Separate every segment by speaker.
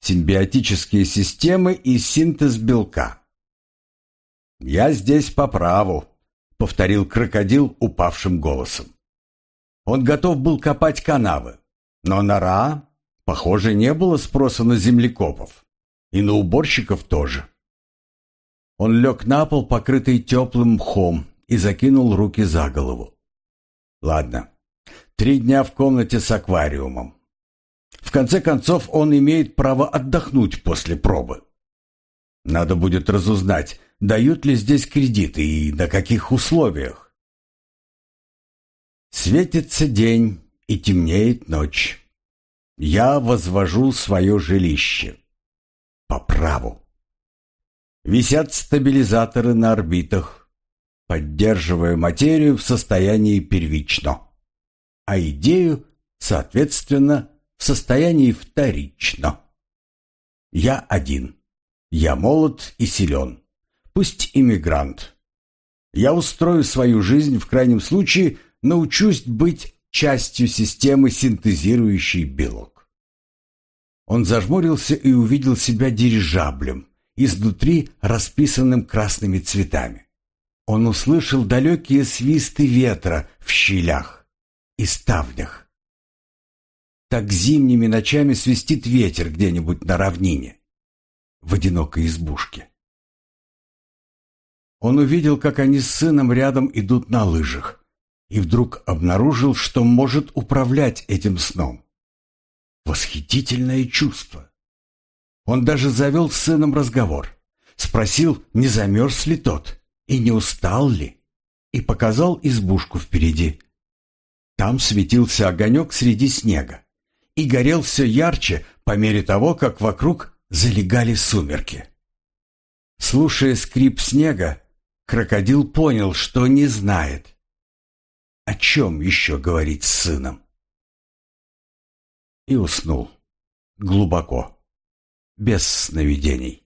Speaker 1: Симбиотические системы и синтез белка. «Я здесь по праву», — повторил крокодил упавшим голосом. Он готов был копать канавы, но на Ра, похоже, не было спроса на землекопов. И на уборщиков тоже. Он лег на пол, покрытый теплым мхом, и закинул руки за голову. Ладно, 3 дня в комнате с аквариумом. В конце концов, он имеет право отдохнуть после пробы. Надо будет разузнать, дают ли здесь кредиты и на каких условиях. Светится день и темнеет ночь. Я возвожу свое жилище. По праву. Висят стабилизаторы на орбитах, поддерживая материю в состоянии первично, а идею, соответственно, в состоянии вторично. Я один. Я молод и силен. Пусть иммигрант. Я устрою свою жизнь, в крайнем случае научусь быть частью системы, синтезирующей белок. Он зажмурился и увидел себя дирижаблем, изнутри расписанным красными цветами. Он услышал далекие свисты ветра в щелях и ставнях. Так зимними ночами свистит ветер где-нибудь на равнине, в одинокой избушке. Он увидел, как они с сыном рядом идут на лыжах, и вдруг обнаружил, что может управлять этим сном. Восхитительное чувство. Он даже завел с сыном разговор. Спросил, не замерз ли тот и не устал ли, и показал избушку впереди. Там светился огонек среди снега и горел все ярче по мере того, как вокруг залегали сумерки. Слушая скрип снега, крокодил понял, что не знает, о чем еще говорить с сыном. И уснул. Глубоко. Без сновидений.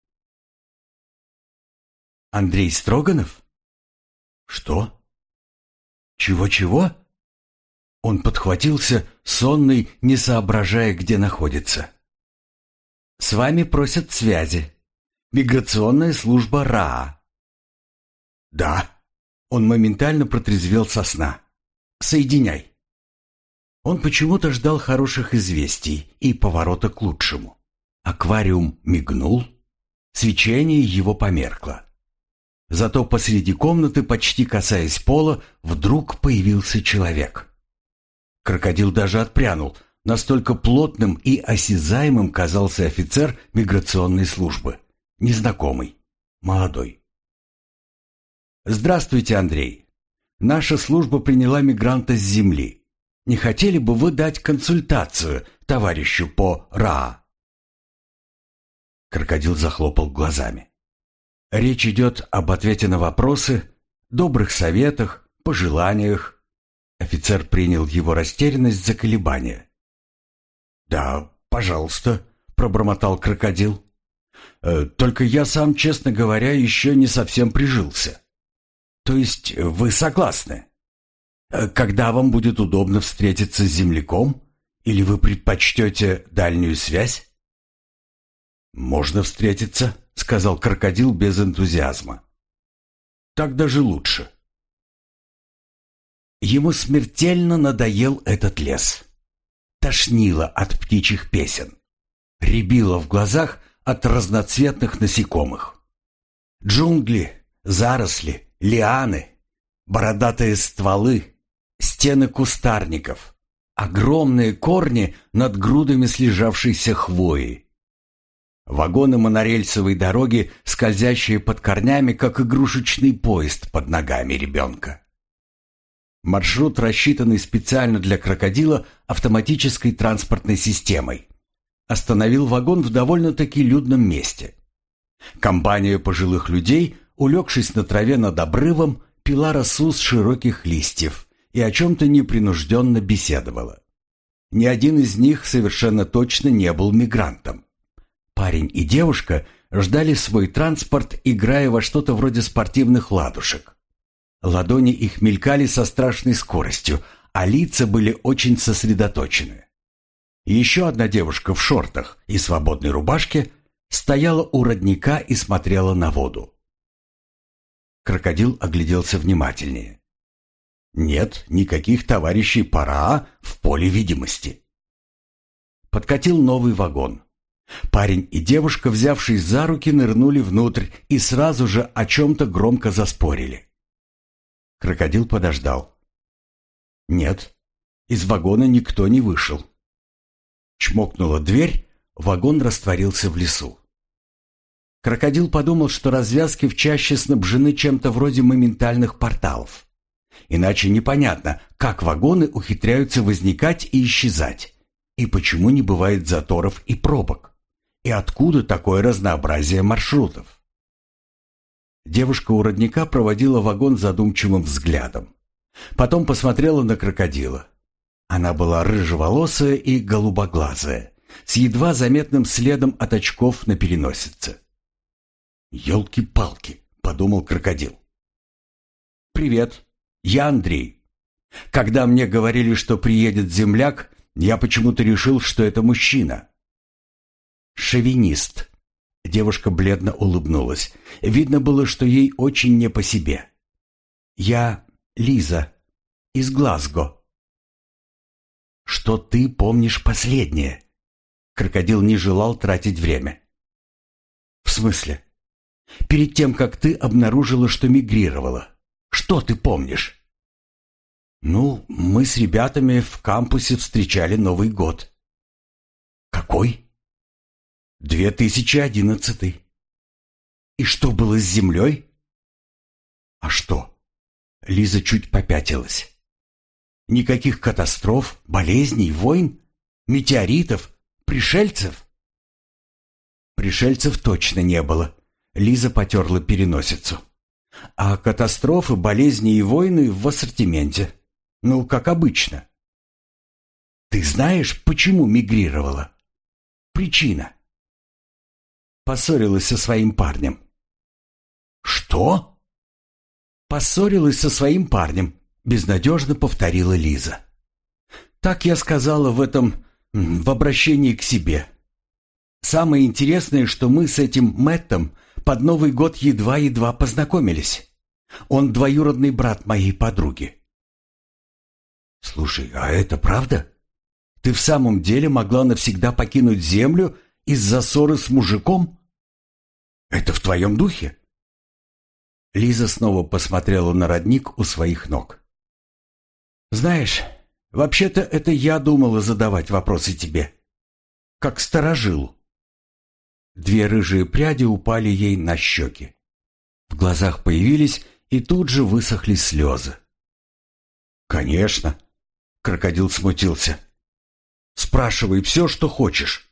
Speaker 1: Андрей Строганов? Что? Чего-чего? Он подхватился, сонный, не соображая, где находится. С вами просят связи. Миграционная служба РАА. Да. Он моментально протрезвел со сна. Соединяй. Он почему-то ждал хороших известий и поворота к лучшему. Аквариум мигнул, свечение его померкло. Зато посреди комнаты, почти касаясь пола, вдруг появился человек. Крокодил даже отпрянул, настолько плотным и осязаемым казался офицер миграционной службы. Незнакомый, молодой. «Здравствуйте, Андрей. Наша служба приняла мигранта с земли. Не хотели бы вы дать консультацию товарищу по РАА?» Крокодил захлопал глазами. Речь идет об ответе на вопросы, добрых советах, пожеланиях. Офицер принял его растерянность за колебание. «Да, пожалуйста», — пробормотал крокодил. «Только я сам, честно говоря, еще не совсем прижился». «То есть вы согласны? Когда вам будет удобно встретиться с земляком? Или вы предпочтете дальнюю связь?» «Можно встретиться», — сказал крокодил без энтузиазма. «Так даже лучше». Ему смертельно надоел этот лес. Тошнило от птичьих песен. Рябило в глазах от разноцветных насекомых. Джунгли, заросли, лианы, бородатые стволы, стены кустарников, огромные корни над грудами слежавшейся хвои. Вагоны монорельсовой дороги, скользящие под корнями, как игрушечный поезд под ногами ребенка. Маршрут, рассчитанный специально для крокодила автоматической транспортной системой, остановил вагон в довольно-таки людном месте. Компания пожилых людей, улегшись на траве над обрывом, пила росу с широких листьев и о чем-то непринужденно беседовала. Ни один из них совершенно точно не был мигрантом. Парень и девушка ждали свой транспорт, играя во что-то вроде спортивных ладушек. Ладони их мелькали со страшной скоростью, а лица были очень сосредоточены. Еще одна девушка в шортах и свободной рубашке стояла у родника и смотрела на воду. Крокодил огляделся внимательнее. Нет никаких товарищей Параа в поле видимости. Подкатил новый вагон. Парень и девушка, взявшись за руки, нырнули внутрь и сразу же о чем-то громко заспорили. Крокодил подождал. Нет, из вагона никто не вышел. Чмокнула дверь, вагон растворился в лесу. Крокодил подумал, что развязки в чаще снабжены чем-то вроде моментальных порталов. Иначе непонятно, как вагоны ухитряются возникать и исчезать, и почему не бывает заторов и пробок, и откуда такое разнообразие маршрутов. Девушка у родника проводила вагон задумчивым взглядом. Потом посмотрела на крокодила. Она была рыжеволосая и голубоглазая, с едва заметным следом от очков на переносице. «Елки-палки», — подумал крокодил. «Привет, я Андрей. Когда мне говорили, что приедет земляк, я почему-то решил, что это мужчина». «Шовинист». Девушка бледно улыбнулась. Видно было, что ей очень не по себе. «Я Лиза, из Глазго». «Что ты помнишь последнее?» Крокодил не желал тратить время. «В смысле? Перед тем, как ты обнаружила, что мигрировала. Что ты помнишь?» «Ну, мы с ребятами в кампусе встречали Новый год». «Какой?» 2011. «И что было с землей?» «А что?» Лиза чуть попятилась. «Никаких катастроф, болезней, войн, метеоритов, пришельцев?» «Пришельцев точно не было», — Лиза потерла переносицу. «А катастрофы, болезни и войны в ассортименте. Ну, как обычно». «Ты знаешь, почему мигрировала?» «Причина». Поссорилась со своим парнем. «Что?» «Поссорилась со своим парнем», — безнадежно повторила Лиза. «Так я сказала в обращении к себе. Самое интересное, что мы с этим Мэттом под Новый год едва-едва познакомились. Он двоюродный брат моей подруги». «Слушай, а это правда? Ты в самом деле могла навсегда покинуть Землю из-за ссоры с мужиком? Это в твоем духе?» Лиза снова посмотрела на родник у своих ног. «Знаешь, вообще-то это я думала задавать вопросы тебе. Как старожилу». Две рыжие пряди упали ей на щеки. В глазах появились и тут же высохли слезы. «Конечно», — крокодил смутился. «Спрашивай все, что хочешь».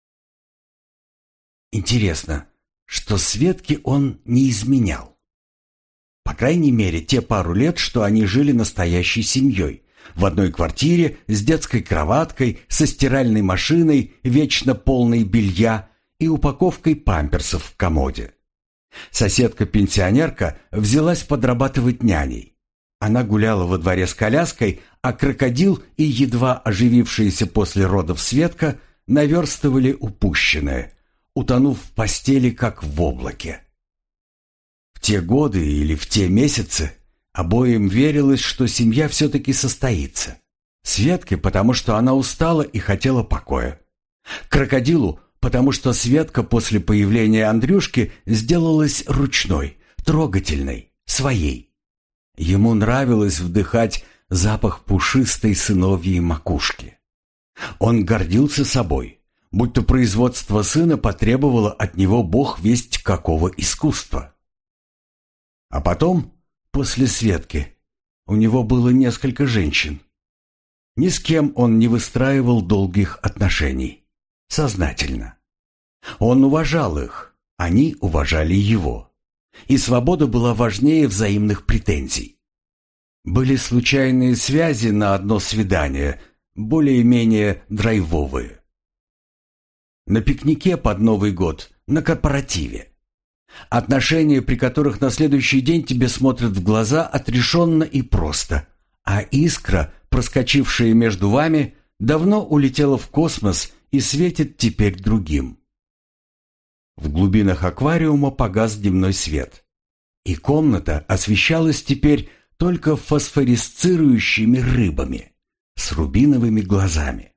Speaker 1: Интересно, что Светке он не изменял. По крайней мере, те пару лет, что они жили настоящей семьей, в одной квартире, с детской кроваткой, со стиральной машиной, вечно полной белья и упаковкой памперсов в комоде. Соседка-пенсионерка взялась подрабатывать няней. Она гуляла во дворе с коляской, а крокодил и едва оживившаяся после родов Светка наверстывали упущенное, утонув в постели, как в облаке. В те годы или в те месяцы обоим верилось, что семья все-таки состоится. Светке, потому что она устала и хотела покоя. Крокодилу, потому что Светка после появления Андрюшки сделалась ручной, трогательной, своей. Ему нравилось вдыхать запах пушистой сыновьей макушки. Он гордился собой, будто производство сына потребовало от него бог весть какого искусства. А потом, после Светки, у него было несколько женщин. Ни с кем он не выстраивал долгих отношений. Сознательно. Он уважал их, они уважали его. И свобода была важнее взаимных претензий. Были случайные связи на одно свидание, более-менее драйвовые. На пикнике под Новый год, на корпоративе. Отношения, при которых на следующий день тебе смотрят в глаза отрешенно и просто, а искра, проскочившая между вами, давно улетела в космос и светит теперь другим. В глубинах аквариума погас дневной свет, и комната освещалась теперь только фосфорисцирующими рыбами с рубиновыми глазами.